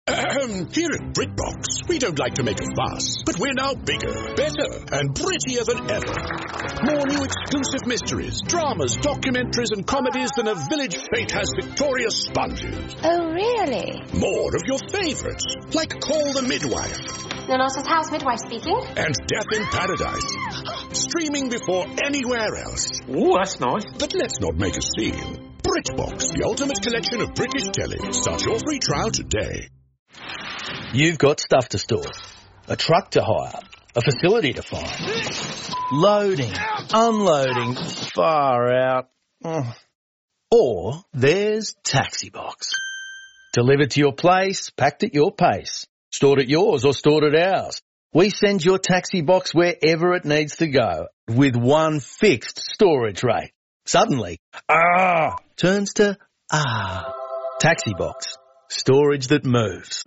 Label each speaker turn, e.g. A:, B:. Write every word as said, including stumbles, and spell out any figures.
A: Ahem. Here at BritBox, we don't like to make a fuss, but we're now bigger, better, and prettier than ever. More new exclusive mysteries, dramas, documentaries, and comedies than a village fete has Victoria sponges.
B: Oh, really?
A: More of your favourites, like Call the Midwife.
B: Nonossa's House Midwife speaking.
A: And Death in Paradise. Streaming before anywhere else.
C: Ooh, that's nice.
A: But let's not make a scene. BritBox, the ultimate collection of British telly. Start your free trial today.
D: You've got stuff to store, a truck to hire, a facility to find, loading, unloading, far out. Or there's TaxiBox. Delivered to your place, packed at your pace, stored at yours or stored at ours. We send your TaxiBox wherever it needs to go with one fixed storage rate. Suddenly, ah, turns to ah. TaxiBox, storage that moves.